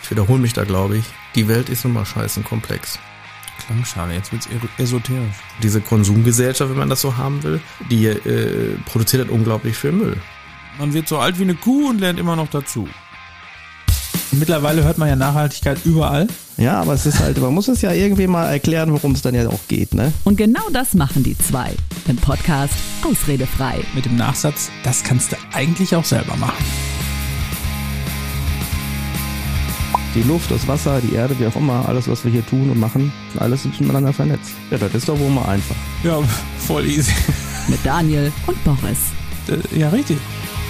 ich wiederhole mich da, glaube ich, die Welt ist nun mal scheißen komplex. Klangschale, jetzt wird's esoterisch. Diese Konsumgesellschaft, wenn man das so haben will, die produziert halt unglaublich viel Müll. Man wird so alt wie eine Kuh und lernt immer noch dazu. Mittlerweile hört man ja Nachhaltigkeit überall. Ja, aber es ist halt, man muss es ja irgendwie mal erklären, worum es dann ja auch geht, ne? Und genau das machen die zwei im Podcast Ausredefrei. Mit dem Nachsatz, das kannst du eigentlich auch selber machen. Die Luft, das Wasser, die Erde, wie auch immer, alles, was wir hier tun und machen, alles ist miteinander vernetzt. Ja, das ist doch wohl mal einfach. Ja, voll easy. Mit Daniel und Boris. Ja, richtig.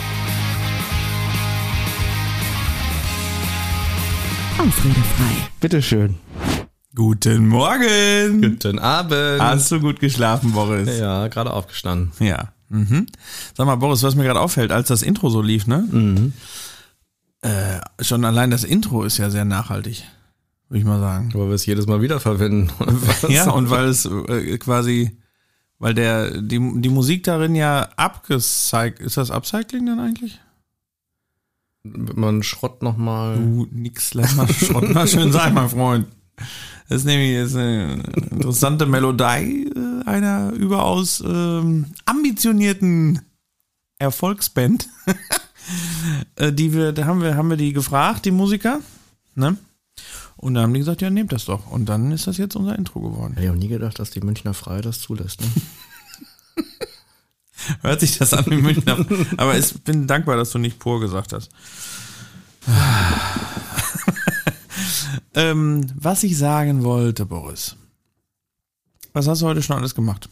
Ausredefrei. Bitteschön. Guten Morgen. Guten Abend. Hast du gut geschlafen, Boris? Ja, gerade aufgestanden. Ja. Sag mal, Boris, was mir gerade auffällt, als das Intro so lief, ne? Schon allein das Intro ist ja sehr nachhaltig, würde ich mal sagen. Aber wir es jedes Mal wieder verwenden. Ja, und weil es quasi, weil die Musik darin ja abgecycelt, ist das Upcycling dann eigentlich? Man Schrott nochmal. Nix, lass mal Schrott mal schön sein, mein Freund. Das ist nämlich jetzt eine interessante Melodie einer überaus ambitionierten Erfolgsband. Da haben wir die gefragt, die Musiker, ne? Und da haben die gesagt, ja, nehmt das doch. Und dann ist das jetzt unser Intro geworden. Ich habe nie gedacht, dass die Münchner Frei das zulässt, ne? Hört sich das an wie Münchner. Aber ich bin dankbar, dass du nicht pur gesagt hast. Was ich sagen wollte, Boris. Was hast du heute schon alles gemacht?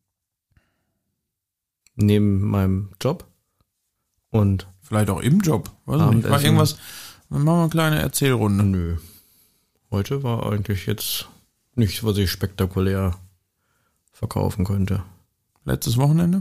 Neben meinem Job und Vielleicht auch im Job. Weiß nicht. War irgendwas. Machen wir eine kleine Erzählrunde. Nö. Heute war eigentlich jetzt nichts, was ich spektakulär verkaufen könnte. Letztes Wochenende?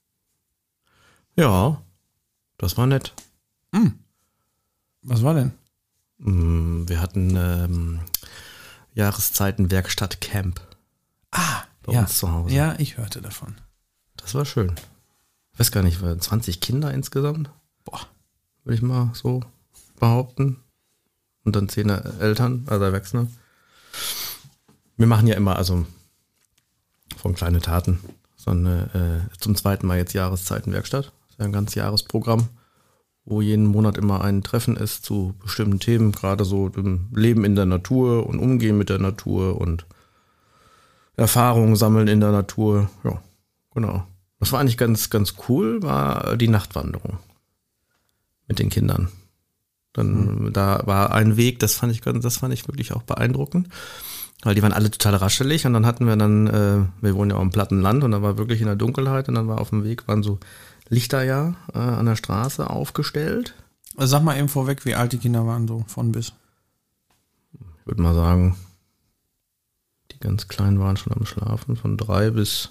Ja, das war nett. Was war denn? Wir hatten Jahreszeitenwerkstatt-Camp bei uns zu Hause. Ja, ich hörte davon. Das war schön. Ich weiß gar nicht, 20 Kinder insgesamt? Boah. Würde ich mal so behaupten. Und dann 10 Eltern, also Erwachsene. Wir machen ja immer, also von kleine Taten, so eine, zum zweiten Mal jetzt Jahreszeitenwerkstatt. Das ist ja ein ganzes Jahresprogramm, wo jeden Monat immer ein Treffen ist zu bestimmten Themen, gerade so dem Leben in der Natur und Umgehen mit der Natur und Erfahrungen sammeln in der Natur. Ja, genau. Das war eigentlich ganz, ganz cool, war die Nachtwanderung mit den Kindern. Dann da war ein Weg, das fand ich wirklich auch beeindruckend, weil die waren alle total raschelig und dann hatten wir wir wohnen ja auch im platten Land und da war wirklich in der Dunkelheit und dann war auf dem Weg, waren so Lichter an der Straße aufgestellt. Sag mal eben vorweg, wie alt die Kinder waren, so von bis. Ich würde mal sagen, die ganz Kleinen waren schon am Schlafen, von 3 bis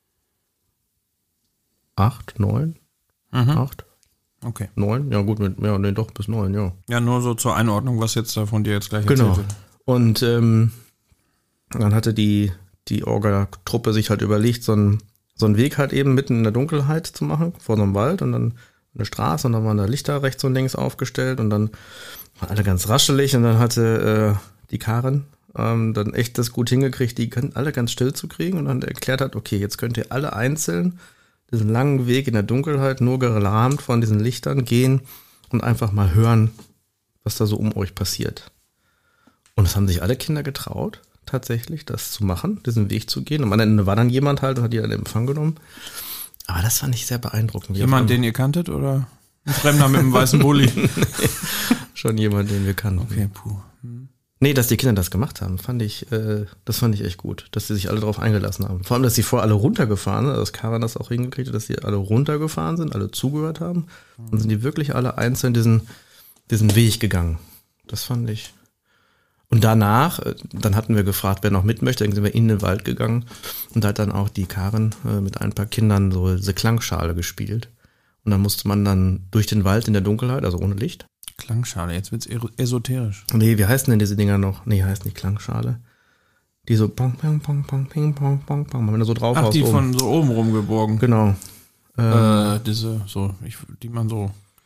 8, 9, 8. Okay. 9, ja gut, doch bis 9, ja. Ja, nur so zur Einordnung, was jetzt da von dir jetzt gleich Genau. erzählt wird. Und dann hatte die Orga-Truppe sich halt überlegt, so einen Weg halt eben mitten in der Dunkelheit zu machen, vor so einem Wald und dann eine Straße und dann waren da Lichter rechts und links aufgestellt und dann waren alle ganz raschelig und dann hatte die Karin dann echt das gut hingekriegt, die alle ganz still zu kriegen und dann erklärt hat, okay, jetzt könnt ihr alle einzeln diesen langen Weg in der Dunkelheit, nur gerahmt von diesen Lichtern gehen und einfach mal hören, was da so um euch passiert. Und es haben sich alle Kinder getraut, tatsächlich, das zu machen, diesen Weg zu gehen. Und am Ende war dann jemand halt und hat die in Empfang genommen. Aber das fand ich sehr beeindruckend. Jemand, den ihr kanntet oder ein Fremder mit einem weißen Bulli? Schon jemand, den wir kannten. Okay, puh. Nee, dass die Kinder das gemacht haben, das fand ich echt gut, dass sie sich alle drauf eingelassen haben. Vor allem, dass sie vorher alle runtergefahren sind, dass Karin das auch hingekriegt hat, dass sie alle runtergefahren sind, alle zugehört haben. Und sind die wirklich alle einzeln diesen Weg gegangen. Das fand ich. Und danach, dann hatten wir gefragt, wer noch mit möchte, dann sind wir in den Wald gegangen und da hat dann auch die Karin mit ein paar Kindern so diese Klangschale gespielt. Und dann musste man dann durch den Wald in der Dunkelheit, also ohne Licht. Klangschale, jetzt wird's esoterisch. Nee, wie heißen denn diese Dinger noch? Nee, heißt nicht Klangschale. Die so pong, pong, pong, pong, ping, pong, pong, pong, wenn du so drauf Ach, haust. die von so oben rumgebogen. Genau. Die man so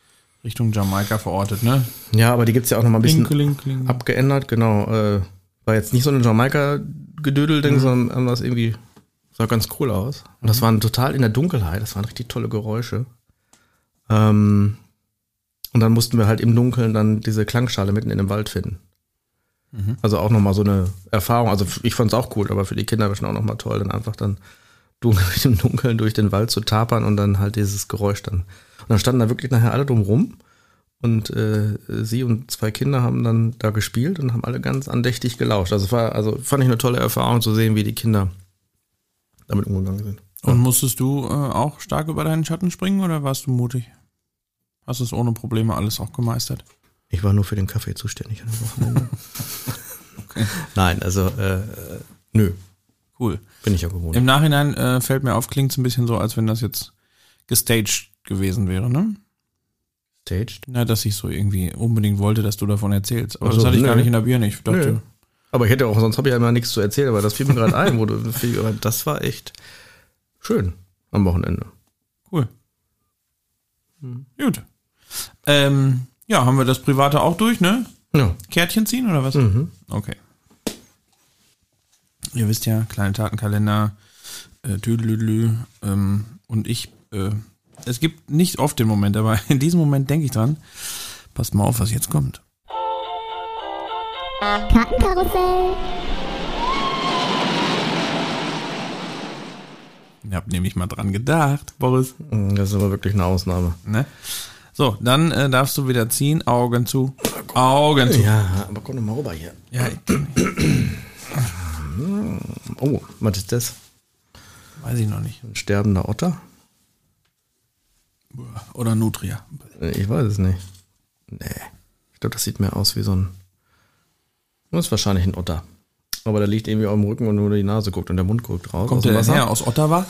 Richtung Jamaika verortet, ne? Ja, aber die gibt es ja auch noch mal ein bisschen Kling. abgeändert, genau. War jetzt nicht so ein Jamaika-Gedödel-Ding, sondern das irgendwie sah ganz cool aus. Und das waren total in der Dunkelheit, das waren richtig tolle Geräusche. Und dann mussten wir halt im Dunkeln dann diese Klangschale mitten in dem Wald finden. Also auch nochmal so eine Erfahrung. Also ich fand es auch cool, aber für die Kinder war schon auch nochmal toll, dann einfach dann im Dunkeln durch den Wald zu tapern und dann halt dieses Geräusch dann. Und dann standen da wirklich nachher alle drumrum und sie und 2 Kinder haben dann da gespielt und haben alle ganz andächtig gelauscht. Also fand ich eine tolle Erfahrung zu sehen, wie die Kinder damit umgegangen sind. Und musstest du auch stark über deinen Schatten springen oder warst du mutig? Hast du es ohne Probleme alles auch gemeistert? Ich war nur für den Kaffee zuständig an dem Wochenende. Okay. Nein, also nö. Cool. Bin ich ja gewohnt. Im Nachhinein fällt mir auf, klingt es ein bisschen so, als wenn das jetzt gestaged gewesen wäre, ne? Staged? Na, dass ich so irgendwie unbedingt wollte, dass du davon erzählst. Aber Ach so, das hatte ich gar nö. nicht in der Birne. Ich dachte, Nö. Aber ich hätte auch, sonst habe ich ja immer nichts zu erzählen, aber das fiel mir gerade ein, das war echt schön am Wochenende. cool. Gut. Ja, haben wir das Private auch durch, ne? Ja. Kärtchen ziehen oder was? Mhm. Okay. Ihr wisst ja, kleine Tatenkalender, Tüdelüdelü, und ich, es gibt nicht oft den Moment, aber in diesem Moment denke ich dran. Passt mal auf, was jetzt kommt. Kartenkarussell. Ich habe nämlich mal dran gedacht, Boris. Das ist aber wirklich eine Ausnahme. Ne? So, dann darfst du wieder ziehen. Augen zu. Augen zu. Ja, aber komm doch mal rüber hier. Ja, Oh, was ist das? weiß ich noch nicht. Ein sterbender Otter? Oder Nutria. Ich weiß es nicht. Nee. Ich glaube, das sieht mehr aus wie so ein... Das ist wahrscheinlich ein Otter. Aber der liegt irgendwie auf dem Rücken und nur die Nase guckt und der Mund guckt raus. Kommt der denn her? Aus Ottawa?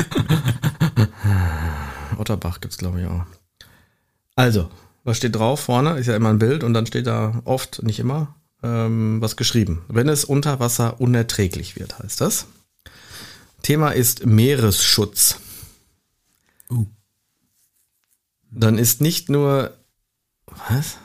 Otterbach gibt's glaube ich auch. Also, was steht drauf vorne? Ist ja immer ein Bild und dann steht da oft, nicht immer, was geschrieben. Wenn es unter Wasser unerträglich wird, heißt das. Thema ist Meeresschutz. Dann ist nicht nur... Was?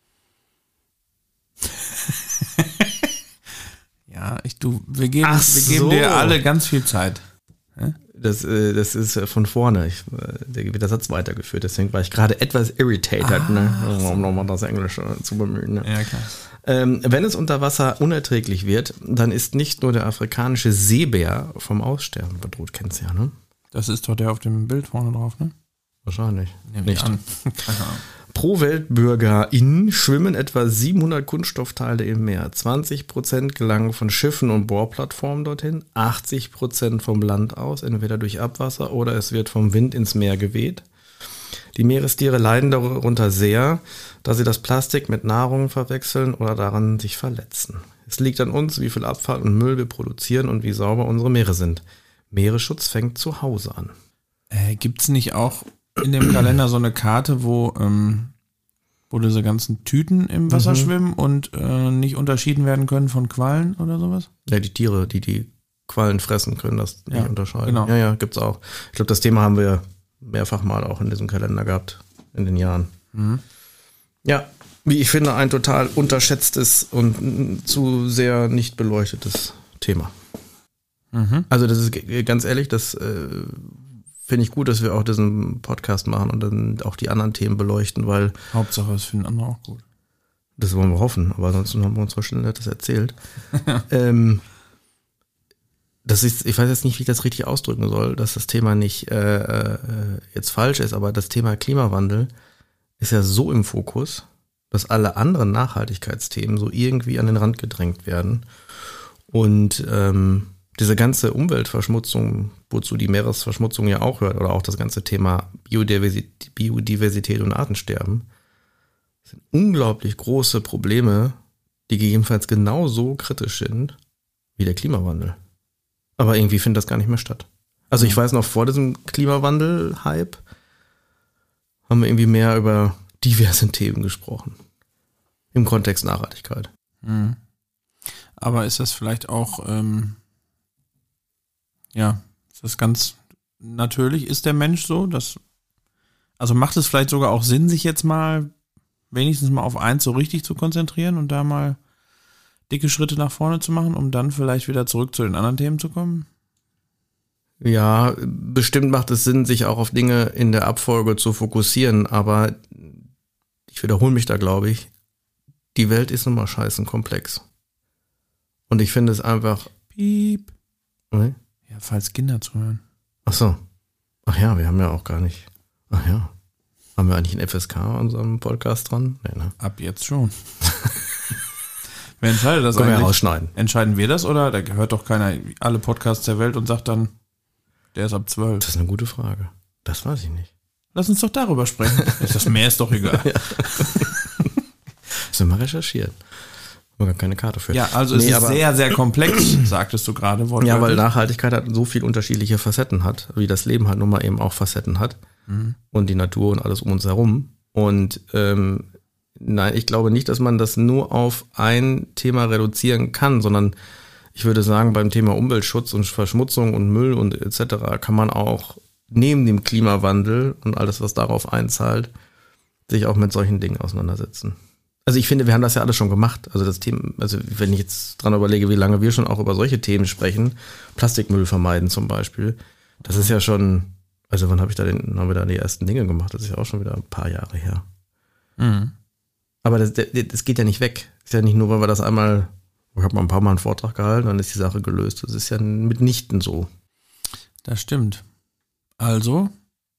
Ja, wir geben dir alle ganz viel Zeit. Das ist von vorne. Der wird der Satz weitergeführt, deswegen war ich gerade etwas irritated, um nochmal das Englische zu bemühen. Ne? Ja, klar. Wenn es unter Wasser unerträglich wird, dann ist nicht nur der afrikanische Seebär vom Aussterben bedroht. Kennst du ja, ne? Das ist doch der auf dem Bild vorne drauf, ne? Wahrscheinlich. Nehme ich an. Keine Ahnung. Pro WeltbürgerInnen schwimmen etwa 700 Kunststoffteile im Meer. 20% gelangen von Schiffen und Bohrplattformen dorthin, 80% vom Land aus, entweder durch Abwasser oder es wird vom Wind ins Meer geweht. Die Meerestiere leiden darunter sehr, da sie das Plastik mit Nahrung verwechseln oder daran sich verletzen. Es liegt an uns, wie viel Abfall und Müll wir produzieren und wie sauber unsere Meere sind. Meeresschutz fängt zu Hause an. Gibt's nicht auch in dem Kalender so eine Karte, wo diese ganzen Tüten im Wasser schwimmen und nicht unterschieden werden können von Quallen oder sowas? Ja, die Tiere, die Quallen fressen, können das nicht unterscheiden. Genau. Ja, gibt's auch. Ich glaube, das Thema haben wir mehrfach mal auch in diesem Kalender gehabt, in den Jahren. Ja, wie ich finde, ein total unterschätztes und zu sehr nicht beleuchtetes Thema. Also das ist ganz ehrlich, das finde ich gut, dass wir auch diesen Podcast machen und dann auch die anderen Themen beleuchten, weil Hauptsache, es finden andere auch gut. das wollen wir hoffen, aber ansonsten haben wir uns wahrscheinlich das erzählt. Das ist, ich weiß jetzt nicht, wie ich das richtig ausdrücken soll, dass das Thema nicht jetzt falsch ist, aber das Thema Klimawandel ist ja so im Fokus, dass alle anderen Nachhaltigkeitsthemen so irgendwie an den Rand gedrängt werden. Und diese ganze Umweltverschmutzung, wozu die Meeresverschmutzung ja auch hört, oder auch das ganze Thema Biodiversität und Artensterben, sind unglaublich große Probleme, die gegebenenfalls genauso kritisch sind wie der Klimawandel. Aber irgendwie findet das gar nicht mehr statt. Also ich weiß noch, vor diesem Klimawandel-Hype haben wir irgendwie mehr über diverse Themen gesprochen. Im Kontext Nachhaltigkeit. Aber ist das vielleicht auch, ist das ganz natürlich? Ist der Mensch so? Also macht es vielleicht sogar auch Sinn, sich jetzt mal wenigstens mal auf eins so richtig zu konzentrieren und da mal dicke Schritte nach vorne zu machen, um dann vielleicht wieder zurück zu den anderen Themen zu kommen? Ja, bestimmt macht es Sinn, sich auch auf Dinge in der Abfolge zu fokussieren, aber ich wiederhole mich da, glaube ich, die Welt ist nun mal scheißen komplex. Und ich finde es einfach... Piep. Okay. Ja, falls Kinder zuhören. Ach so. Ach ja, wir haben ja auch gar nicht... Ach ja. Haben wir eigentlich einen FSK an unserem Podcast dran? Nee, ne? Ab jetzt schon. Wer entscheidet das Können eigentlich? wir rausschneiden. Entscheiden wir das oder da hört doch keiner alle Podcasts der Welt und sagt dann, der ist ab 12? Das ist eine gute Frage. Das weiß ich nicht. Lass uns doch darüber sprechen. Das Meer ist doch egal. Ja. Müssen wir mal recherchieren. Haben wir gar keine Karte für. Ja, also es ist sehr, sehr komplex, sagtest du gerade. Ja, weil Nachhaltigkeit halt so viel unterschiedliche Facetten hat, wie das Leben halt nun mal eben auch Facetten hat. Und die Natur und alles um uns herum. Und nein, ich glaube nicht, dass man das nur auf ein Thema reduzieren kann, sondern ich würde sagen, beim Thema Umweltschutz und Verschmutzung und Müll und etc. kann man auch neben dem Klimawandel und alles, was darauf einzahlt, sich auch mit solchen Dingen auseinandersetzen. Also ich finde, wir haben das ja alles schon gemacht. Also das Thema, also wenn ich jetzt dran überlege, wie lange wir schon auch über solche Themen sprechen, Plastikmüll vermeiden zum Beispiel, das ist ja schon, also wann haben wir da die ersten Dinge gemacht? Das ist ja auch schon wieder ein paar Jahre her. Mhm. Aber das geht ja nicht weg. Ist ja nicht nur, weil wir das einmal, ich habe mal ein paar Mal einen Vortrag gehalten, dann ist die Sache gelöst. Das ist ja mitnichten so. Das stimmt. Also,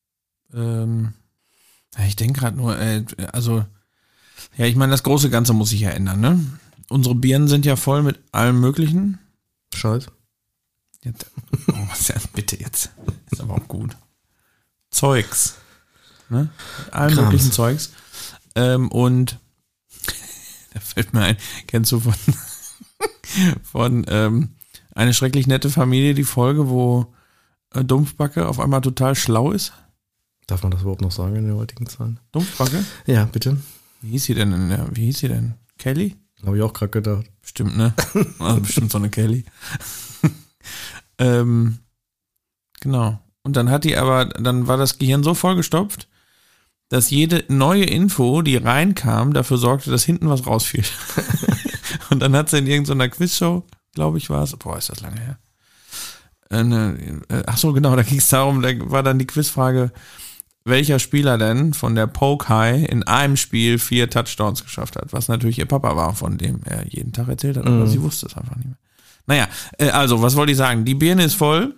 ich denke gerade nur, ja, ich meine, das große Ganze muss sich ja ändern, ne? Unsere Birnen sind ja voll mit allem Möglichen. Scheiß. Jetzt, bitte jetzt. Ist aber auch gut. Zeugs. Ne? Mit allem Krams. möglichen Zeugs. Und da fällt mir ein, kennst du von Eine schrecklich nette Familie, die Folge, wo Dumpfbacke auf einmal total schlau ist? Darf man das überhaupt noch sagen in der heutigen Zeit? Dumpfbacke? Ja, bitte. Wie hieß sie denn? Kelly? Habe ich auch gerade gedacht. Bestimmt, ne? Also bestimmt so eine Kelly. Genau. Und dann dann war das Gehirn so vollgestopft, dass jede neue Info, die reinkam, dafür sorgte, dass hinten was rausfiel. Und dann hat sie in irgendeiner Quizshow, glaube ich, war es, ist das lange her. Ach so, genau, da ging es darum, da war dann die Quizfrage, welcher Spieler denn von der Poke High in einem Spiel 4 Touchdowns geschafft hat, was natürlich ihr Papa war, von dem er jeden Tag erzählt hat, aber sie wusste es einfach nicht mehr. Naja, also, was wollte ich sagen? Die Birne ist voll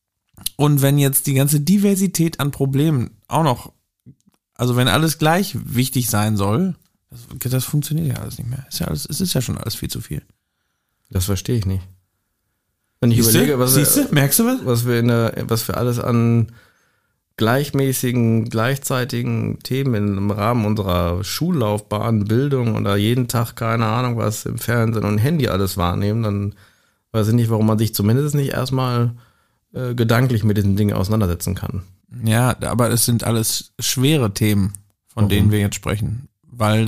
und wenn jetzt die ganze Diversität an Problemen auch noch, also wenn alles gleich wichtig sein soll, das funktioniert ja alles nicht mehr. Es ist ja schon alles viel zu viel. Das verstehe ich nicht. Wenn ich überlege, merkst du was? Was wir alles an gleichmäßigen, gleichzeitigen Themen im Rahmen unserer Schullaufbahn, Bildung oder jeden Tag, keine Ahnung, was im Fernsehen und Handy alles wahrnehmen, dann weiß ich nicht, warum man sich zumindest nicht erstmal gedanklich mit diesen Dingen auseinandersetzen kann. Ja, aber es sind alles schwere Themen, von denen wir jetzt sprechen, weil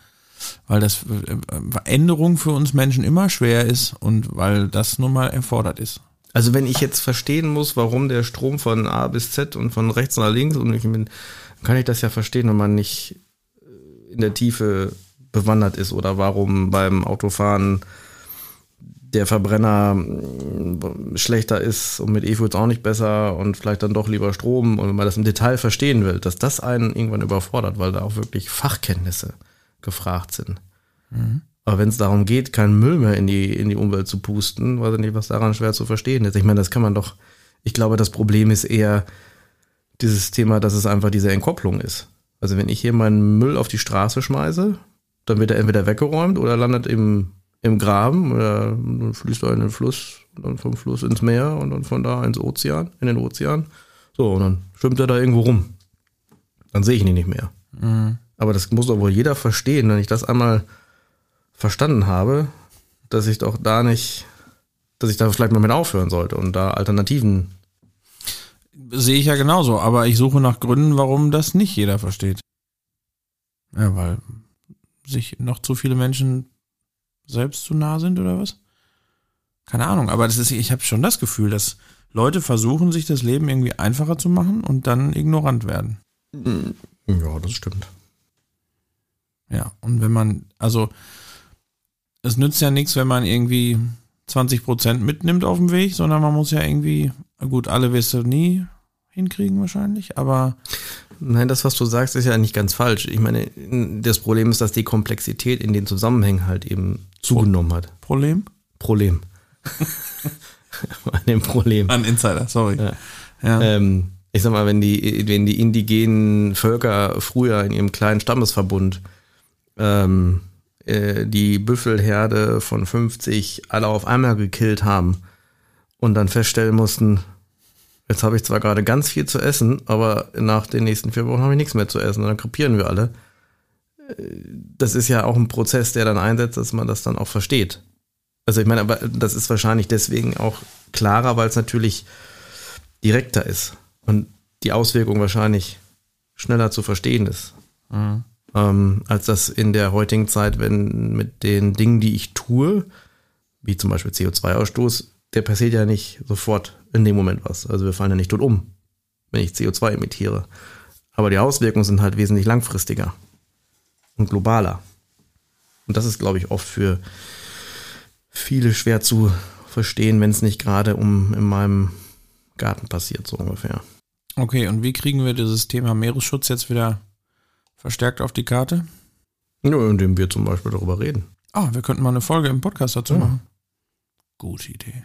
das Änderung für uns Menschen immer schwer ist und weil das nun mal erfordert ist. Also wenn ich jetzt verstehen muss, warum der Strom von A bis Z und von rechts nach links kann ich das ja verstehen, wenn man nicht in der Tiefe bewandert ist oder warum beim Autofahren der Verbrenner schlechter ist und mit E-Fuels auch nicht besser und vielleicht dann doch lieber Strom und wenn man das im Detail verstehen will, dass das einen irgendwann überfordert, weil da auch wirklich Fachkenntnisse gefragt sind. Mhm. Aber wenn es darum geht, keinen Müll mehr in die Umwelt zu pusten, weiß ich nicht, was daran schwer zu verstehen ist. Ich meine, das kann man doch, ich glaube, das Problem ist eher dieses Thema, dass es einfach diese Entkopplung ist. Also wenn ich hier meinen Müll auf die Straße schmeiße, dann wird er entweder weggeräumt oder landet im Graben oder fließt er in den Fluss und dann vom Fluss ins Meer und dann von da in den Ozean. So, und dann schwimmt er da irgendwo rum. Dann sehe ich ihn nicht mehr. Mhm. Aber das muss doch wohl jeder verstehen, wenn ich das einmal verstanden habe, dass ich da vielleicht mal mit aufhören sollte und da Alternativen. Sehe ich ja genauso, aber ich suche nach Gründen, warum das nicht jeder versteht. Ja, weil sich noch zu viele Menschen selbst zu nah sind oder was? Keine Ahnung, aber ich habe schon das Gefühl, dass Leute versuchen, sich das Leben irgendwie einfacher zu machen und dann ignorant werden. Ja, das stimmt. Ja, und wenn man, also es nützt ja nichts, wenn man irgendwie 20% mitnimmt auf dem Weg, sondern man muss ja irgendwie, gut, alle wirst du nie hinkriegen wahrscheinlich, aber... Nein, das, was du sagst, ist ja nicht ganz falsch. Ich meine, das Problem ist, dass die Komplexität in den Zusammenhängen halt eben zugenommen hat. Problem? An dem Problem. An Insider, sorry. Ja. Ich sag mal, wenn die indigenen Völker früher in ihrem kleinen Stammesverbund die Büffelherde von 50 alle auf einmal gekillt haben und dann feststellen mussten, jetzt habe ich zwar gerade ganz viel zu essen, aber nach den nächsten 4 Wochen habe ich nichts mehr zu essen und dann krepieren wir alle. Das ist ja auch ein Prozess, der dann einsetzt, dass man das dann auch versteht. Also ich meine, aber das ist wahrscheinlich deswegen auch klarer, weil es natürlich direkter ist und die Auswirkung wahrscheinlich schneller zu verstehen ist. Als das in der heutigen Zeit, wenn mit den Dingen, die ich tue, wie zum Beispiel CO2-Ausstoß, der passiert ja nicht sofort in dem Moment was. Also wir fallen ja nicht tot um, wenn ich CO2 emittiere. Aber die Auswirkungen sind halt wesentlich langfristiger und globaler. Und das ist, glaube ich, oft für viele schwer zu verstehen, wenn es nicht gerade in meinem Garten passiert, so ungefähr. Okay, und wie kriegen wir dieses Thema Meeresschutz jetzt wieder verstärkt auf die Karte? Ja, indem wir zum Beispiel darüber reden. Wir könnten mal eine Folge im Podcast dazu machen. Gute Idee.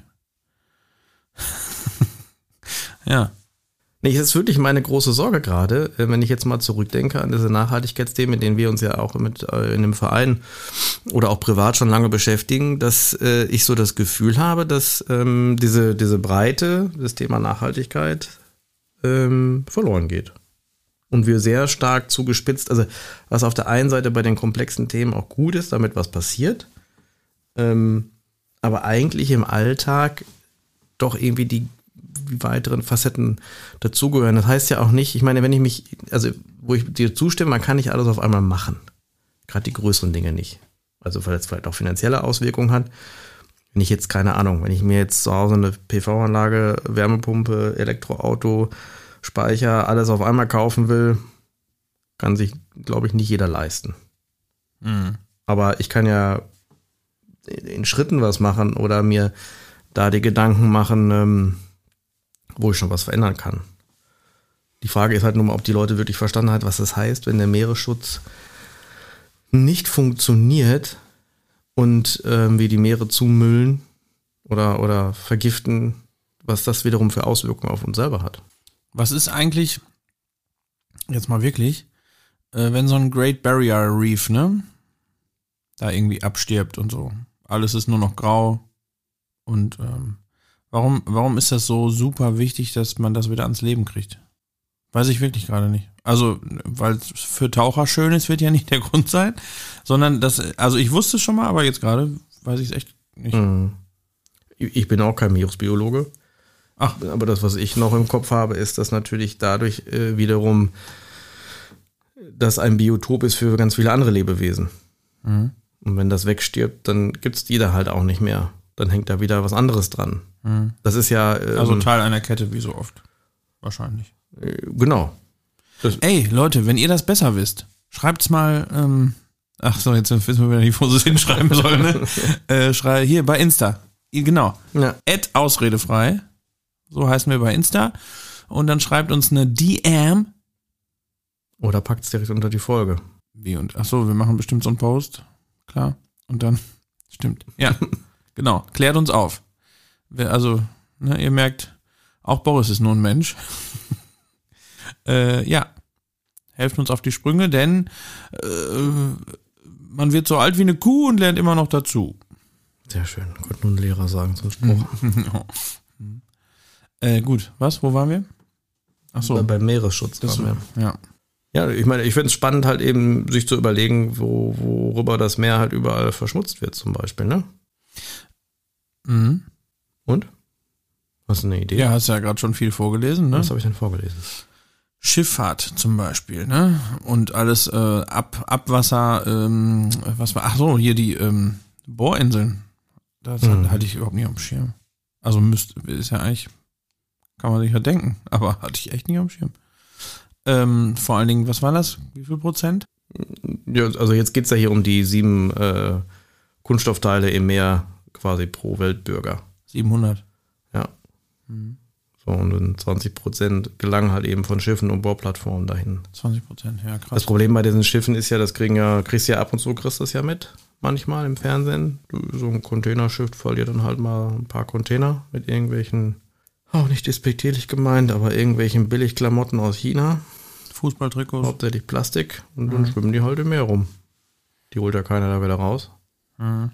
Ja. Nee, das ist wirklich meine große Sorge gerade, wenn ich jetzt mal zurückdenke an diese Nachhaltigkeitsthemen, mit denen wir uns ja auch mit in einem Verein oder auch privat schon lange beschäftigen, dass ich so das Gefühl habe, dass diese Breite, das Thema Nachhaltigkeit verloren geht. Und wir sehr stark zugespitzt, also was auf der einen Seite bei den komplexen Themen auch gut ist, damit was passiert, aber eigentlich im Alltag doch irgendwie die weiteren Facetten dazugehören. Das heißt ja auch nicht, ich meine, wo ich dir zustimme, man kann nicht alles auf einmal machen. Gerade die größeren Dinge nicht. Also weil es vielleicht auch finanzielle Auswirkungen hat. Wenn ich jetzt, keine Ahnung, wenn ich mir jetzt zu Hause eine PV-Anlage, Wärmepumpe, Elektroauto, Speicher, alles auf einmal kaufen will, kann sich, glaube ich, nicht jeder leisten. Aber ich kann ja in Schritten was machen oder mir da die Gedanken machen, wo ich schon was verändern kann. Die Frage ist halt nur mal, ob die Leute wirklich verstanden haben, was das heißt, wenn der Meeresschutz nicht funktioniert und wir die Meere zumüllen oder vergiften, was das wiederum für Auswirkungen auf uns selber hat. Was ist eigentlich, jetzt mal wirklich, wenn so ein Great Barrier Reef, ne, da irgendwie abstirbt und so. Alles ist nur noch grau. Und warum ist das so super wichtig, dass man das wieder ans Leben kriegt? Weiß ich wirklich gerade nicht. Also, weil es für Taucher schön ist, wird ja nicht der Grund sein, sondern also ich wusste es schon mal, aber jetzt gerade weiß ich es echt nicht. Ich bin auch kein Meeresbiologe. Ach. Aber das, was ich noch im Kopf habe, ist, dass natürlich dadurch wiederum das ein Biotop ist für ganz viele andere Lebewesen. Und wenn das wegstirbt, dann gibt es die da halt auch nicht mehr. Dann hängt da wieder was anderes dran. Das ist ja... also Teil einer Kette, wie so oft. Wahrscheinlich. Genau. Ey, Leute, wenn ihr das besser wisst, schreibt's mal... ach so, jetzt wissen wir wieder nicht, wo sie es hinschreiben sollen. Ne? Hier bei Insta. Genau. Ja. @ausredefrei. So heißen wir bei Insta. Und dann schreibt uns eine DM. Oder packt es direkt unter die Folge. Wie und? Ach so, wir machen bestimmt so einen Post. Klar. Und dann... Stimmt. Ja. Genau, klärt uns auf. Also, ne, ihr merkt, auch Boris ist nur ein Mensch. Ja, helft uns auf die Sprünge, denn man wird so alt wie eine Kuh und lernt immer noch dazu. Sehr schön, konnte nur ein Lehrer sagen zum Spruch. Gut, was? Wo waren wir? Ach so. Beim Meeresschutz waren wir. Ja. Ja, ich meine, ich finde es spannend halt eben, sich zu überlegen, worüber das Meer halt überall verschmutzt wird zum Beispiel, ne? Und? Hast du eine Idee? Ja, hast ja gerade schon viel vorgelesen, ne? Was habe ich denn vorgelesen? Schifffahrt zum Beispiel, ne? Und alles Abwasser, was war, ach so, hier die Bohrinseln. Das hatte ich überhaupt nicht auf dem Schirm. Also ist ja eigentlich, kann man sich ja denken, aber hatte ich echt nicht auf dem Schirm. Vor allen Dingen, was war das? Wie viel Prozent? Ja, also jetzt geht es ja hier um die 7 Kunststoffteile im Meer quasi pro Weltbürger. 700. Ja. So, und dann 20% gelangen halt eben von Schiffen und Bohrplattformen dahin. 20%, ja, krass. Das Problem bei diesen Schiffen ist ja, kriegst du ja ab und zu, kriegst das ja mit, manchmal im Fernsehen. So ein Containerschiff verliert dann halt mal ein paar Container mit irgendwelchen, auch nicht despektierlich gemeint, aber irgendwelchen Billigklamotten aus China. Fußballtrikots. Hauptsächlich Plastik und dann schwimmen die halt im Meer rum. Die holt ja keiner da wieder raus. Ja.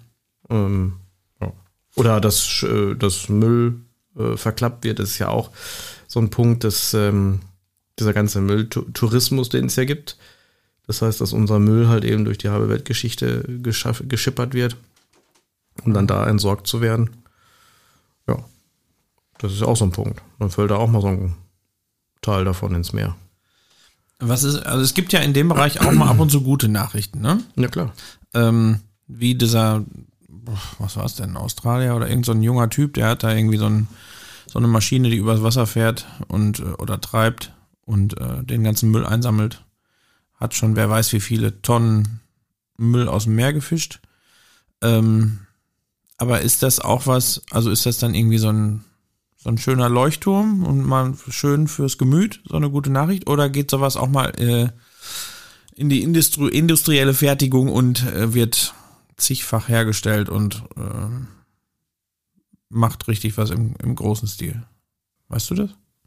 Oder dass Müll verklappt wird, ist ja auch so ein Punkt, dass dieser ganze Mülltourismus, den es ja gibt. Das heißt, dass unser Müll halt eben durch die halbe Weltgeschichte geschippert wird, um dann da entsorgt zu werden. Ja, das ist auch so ein Punkt. Dann fällt da auch mal so ein Teil davon ins Meer. Also es gibt ja in dem Bereich auch mal ab und zu gute Nachrichten, ne? Ja, klar. Wie dieser, was war es denn, Australier oder irgend so ein junger Typ, der hat da irgendwie so eine Maschine, die übers Wasser fährt oder treibt und den ganzen Müll einsammelt. Hat schon, wer weiß wie viele Tonnen Müll aus dem Meer gefischt. Aber ist das auch was, also ist das dann irgendwie so ein schöner Leuchtturm und mal schön fürs Gemüt, so eine gute Nachricht? Oder geht sowas auch mal in die industrielle Fertigung und wird zigfach hergestellt und macht richtig was im großen Stil? Weißt du das?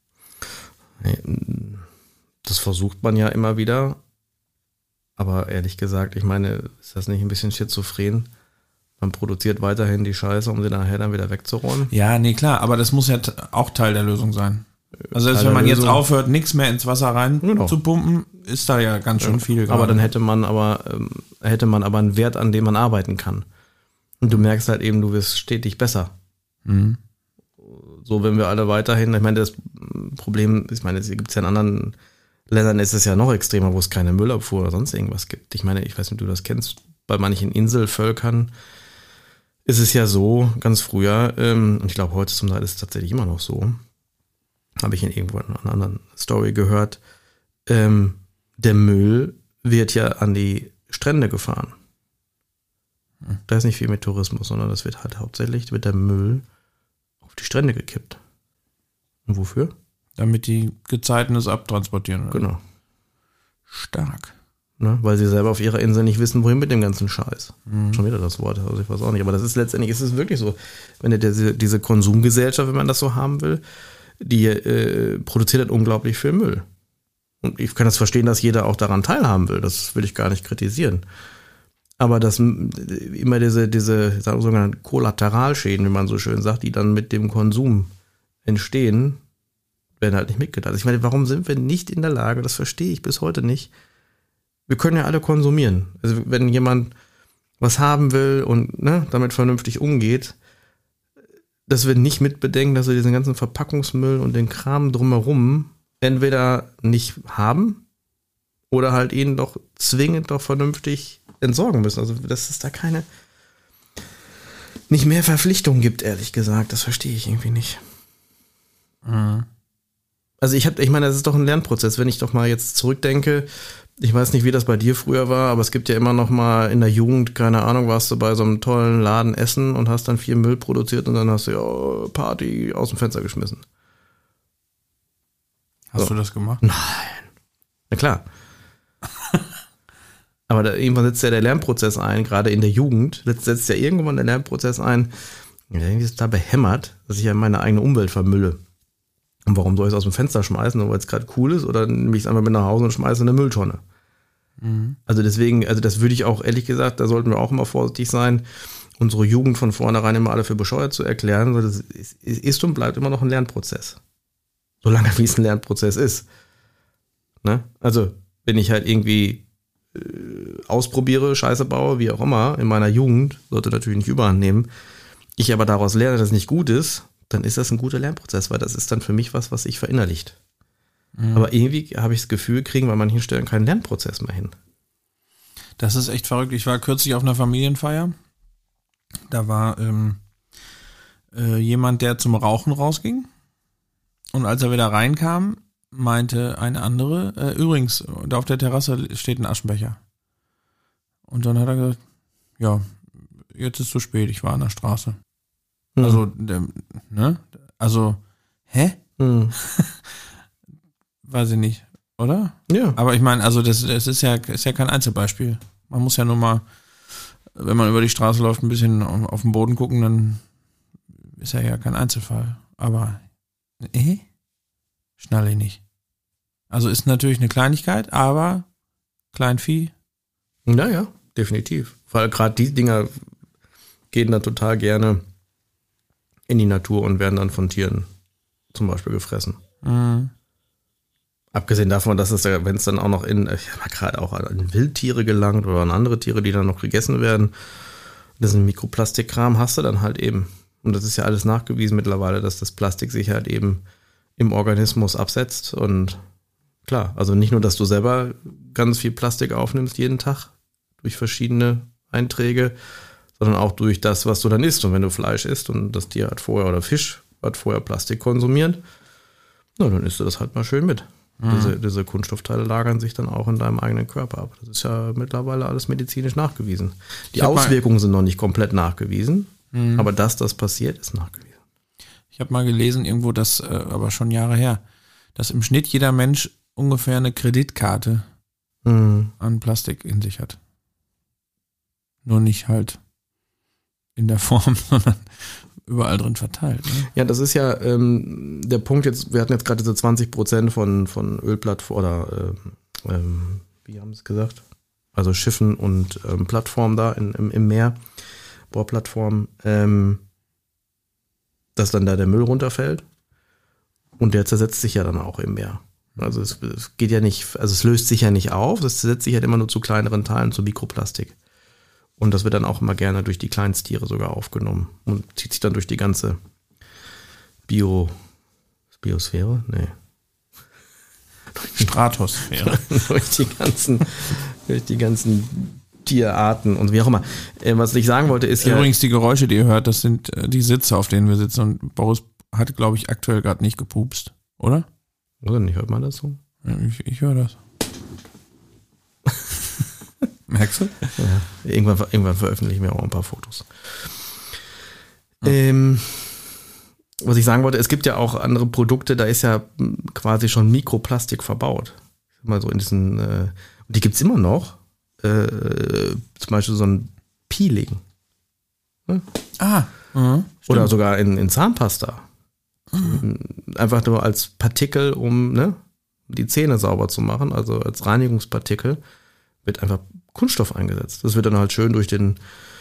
Das versucht man ja immer wieder. Aber ehrlich gesagt, ich meine, ist das nicht ein bisschen schizophren? Man produziert weiterhin die Scheiße, um sie nachher dann wieder wegzuräumen. Ja, nee, klar, aber das muss ja auch Teil der Lösung sein. Also wenn man jetzt aufhört, nichts mehr ins Wasser rein zu pumpen, ist da ja ganz schön viel. Aber dann hätte man aber einen Wert, an dem man arbeiten kann. Und du merkst halt eben, du wirst stetig besser. Mhm. So, wenn wir alle weiterhin, ich meine, das Problem, es gibt es ja in anderen Ländern, ist es ja noch extremer, wo es keine Müllabfuhr oder sonst irgendwas gibt. Ich meine, ich weiß nicht, ob du das kennst, bei manchen Inselvölkern ist es ja so, ganz früher, und ich glaube, heute zum Teil ist es tatsächlich immer noch so, habe ich in irgendwo in einer anderen Story gehört, der Müll wird ja an die Strände gefahren. Da ist nicht viel mit Tourismus, sondern das wird halt hauptsächlich, wird der Müll auf die Strände gekippt. Und wofür? Damit die Gezeiten es abtransportieren. Oder? Genau. Stark. Ne, weil sie selber auf ihrer Insel nicht wissen, wohin mit dem ganzen Scheiß. Schon wieder das Wort, also ich weiß auch nicht. Aber das ist letztendlich, ist es wirklich so, wenn du diese Konsumgesellschaft, wenn man das so haben will, die produziert halt unglaublich viel Müll. Und ich kann das verstehen, dass jeder auch daran teilhaben will. Das will ich gar nicht kritisieren. Aber dass immer diese sogenannten Kollateralschäden, wie man so schön sagt, die dann mit dem Konsum entstehen, werden halt nicht mitgedacht. Also ich meine, warum sind wir nicht in der Lage, das verstehe ich bis heute nicht. Wir können ja alle konsumieren. Also wenn jemand was haben will und damit vernünftig umgeht, dass wir nicht mitbedenken, dass wir diesen ganzen Verpackungsmüll und den Kram drumherum entweder nicht haben oder halt ihn doch zwingend doch vernünftig entsorgen müssen. Also dass es da nicht mehr Verpflichtungen gibt, ehrlich gesagt. Das verstehe ich irgendwie nicht. Mhm. Also ich meine, das ist doch ein Lernprozess. Wenn ich doch mal jetzt zurückdenke, ich weiß nicht, wie das bei dir früher war, aber es gibt ja immer noch mal in der Jugend, keine Ahnung, warst du bei so einem tollen Laden essen und hast dann viel Müll produziert und dann hast du ja Party aus dem Fenster geschmissen. Hast du das gemacht? Nein. Na klar. Aber irgendwann setzt ja der Lernprozess ein, gerade in der Jugend, setzt ja irgendwann der Lernprozess ein, irgendwie ist da behämmert, dass ich ja meine eigene Umwelt vermülle. Und warum soll ich es aus dem Fenster schmeißen, nur weil es gerade cool ist, oder nehme ich es einfach mit nach Hause und schmeiße in eine Mülltonne? Mhm. Also deswegen, das würde ich auch, ehrlich gesagt, da sollten wir auch immer vorsichtig sein, unsere Jugend von vornherein immer alle für bescheuert zu erklären. Das ist und bleibt immer noch ein Lernprozess. Solange wie es ein Lernprozess ist. Ne? Also, wenn ich halt irgendwie ausprobiere, Scheiße baue, wie auch immer, in meiner Jugend, sollte natürlich nicht überhand nehmen, ich aber daraus lerne, dass es nicht gut ist, dann ist das ein guter Lernprozess, weil das ist dann für mich was sich verinnerlicht. Mhm. Aber irgendwie habe ich das Gefühl, kriegen wir an manchen Stellen keinen Lernprozess mehr hin. Das ist echt verrückt. Ich war kürzlich auf einer Familienfeier. Da war jemand, der zum Rauchen rausging. Und als er wieder reinkam, meinte eine andere, übrigens, da auf der Terrasse steht ein Aschenbecher. Und dann hat er gesagt, ja, jetzt ist zu spät, ich war an der Straße. Also, ne? Also, hä? Weiß ich nicht, oder? Ja. Aber ich meine, also das ist ja kein Einzelbeispiel. Man muss ja nur mal, wenn man über die Straße läuft, ein bisschen auf den Boden gucken, dann ist er ja kein Einzelfall. Aber, schnalle ich nicht. Also ist natürlich eine Kleinigkeit, aber Kleinvieh. Naja, definitiv. Weil gerade die Dinger gehen dann total gerne in die Natur und werden dann von Tieren zum Beispiel gefressen. Mhm. Abgesehen davon, dass es ja, wenn es dann auch noch ich habe gerade auch an Wildtiere gelangt oder an andere Tiere, die dann noch gegessen werden, das ist ein Mikroplastikkram, hast du dann halt eben. Und das ist ja alles nachgewiesen mittlerweile, dass das Plastik sich halt eben im Organismus absetzt. Und klar, also nicht nur, dass du selber ganz viel Plastik aufnimmst jeden Tag durch verschiedene Einträge, sondern auch durch das, was du dann isst. Und wenn du Fleisch isst und das Tier hat vorher oder Fisch hat vorher Plastik konsumiert, na, dann isst du das halt mal schön mit. Diese Kunststoffteile lagern sich dann auch in deinem eigenen Körper ab. Das ist ja mittlerweile alles medizinisch nachgewiesen. Die Auswirkungen sind noch nicht komplett nachgewiesen, aber dass das passiert, ist nachgewiesen. Ich habe mal gelesen irgendwo, dass, aber schon Jahre her, dass im Schnitt jeder Mensch ungefähr eine Kreditkarte an Plastik in sich hat. Nur nicht halt in der Form, sondern überall drin verteilt. Ne? Ja, das ist ja der Punkt jetzt, wir hatten jetzt gerade diese 20% von Ölplattformen oder wie haben sie es gesagt? Also Schiffen und Plattformen da im Meer, Bohrplattformen, dass dann da der Müll runterfällt und der zersetzt sich ja dann auch im Meer. Also es geht ja nicht, also es löst sich ja nicht auf, es zersetzt sich halt immer nur zu kleineren Teilen, zu Mikroplastik. Und das wird dann auch immer gerne durch die Kleinsttiere sogar aufgenommen und zieht sich dann durch die ganze Biosphäre? Nee. Stratosphäre. durch die ganzen Tierarten und wie auch immer. Was ich sagen wollte ist übrigens die Geräusche, die ihr hört, das sind die Sitze, auf denen wir sitzen. Und Boris hat, glaube ich, aktuell gerade nicht gepupst, oder? Oder nicht? Hört man das so? Ja, ich höre das. Merkst du? Ja, irgendwann veröffentlichen wir auch ein paar Fotos. Was ich sagen wollte, es gibt ja auch andere Produkte, da ist ja quasi schon Mikroplastik verbaut. Mal so in diesen, die gibt es immer noch. Zum Beispiel so ein Peeling. Ne? Oder sogar in Zahnpasta. Einfach nur als Partikel, um die Zähne sauber zu machen, also als Reinigungspartikel, wird einfach Kunststoff eingesetzt. Das wird dann halt schön durch den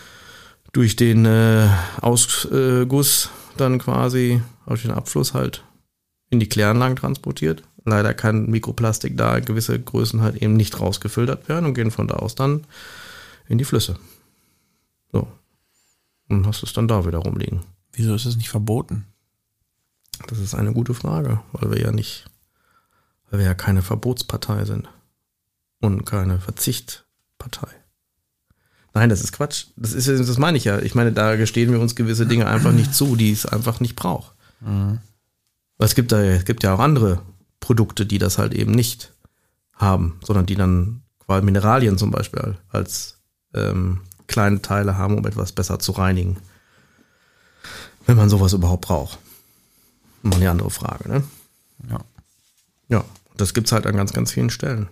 Ausguss dann quasi auf den Abfluss halt in die Kläranlagen transportiert. Leider kann Mikroplastik da gewisse Größen halt eben nicht rausgefiltert werden und gehen von da aus dann in die Flüsse. So. Und hast es dann da wieder rumliegen. Wieso ist das nicht verboten? Das ist eine gute Frage, weil wir ja keine Verbotspartei sind. Und keine Verzichtpartei. Nein, das ist Quatsch. Das meine ich ja. Ich meine, da gestehen wir uns gewisse Dinge einfach nicht zu, die es einfach nicht braucht. Mhm. Es gibt ja auch andere Produkte, die das halt eben nicht haben, sondern die dann quasi Mineralien zum Beispiel als kleine Teile haben, um etwas besser zu reinigen. Wenn man sowas überhaupt braucht. Mal eine andere Frage, ne? Ja. Ja, das gibt's halt an ganz, ganz vielen Stellen.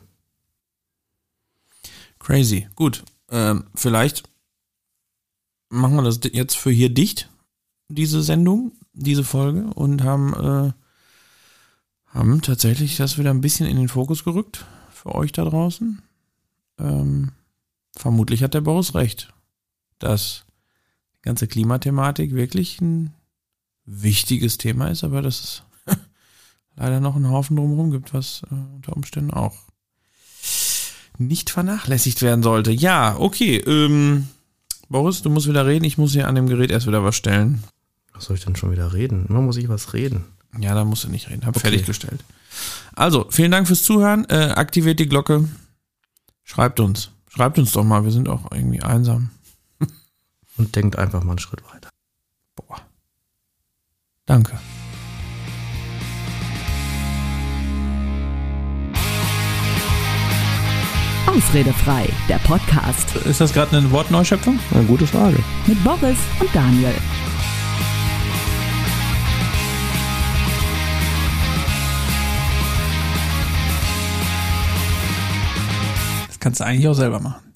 Crazy. Gut. Vielleicht machen wir das jetzt für hier dicht, diese Sendung, diese Folge, und haben tatsächlich das wieder ein bisschen in den Fokus gerückt für euch da draußen. Vermutlich hat der Boris recht, dass die ganze Klimathematik wirklich ein wichtiges Thema ist, aber dass es leider noch einen Haufen drumherum gibt, was unter Umständen auch nicht vernachlässigt werden sollte. Ja, okay. Boris, du musst wieder reden. Ich muss hier an dem Gerät erst wieder was stellen. Was soll ich denn schon wieder reden? Immer muss ich was reden. Ja, da musst du nicht reden. Hab fertiggestellt. Also, vielen Dank fürs Zuhören. Aktiviert die Glocke. Schreibt uns. Schreibt uns doch mal. Wir sind auch irgendwie einsam. Und denkt einfach mal einen Schritt weiter. Boah. Danke. Ausredefrei, der Podcast Ist das gerade eine Wortneuschöpfung? Eine gute Frage. mit Boris und Daniel. Das kannst du eigentlich auch selber machen.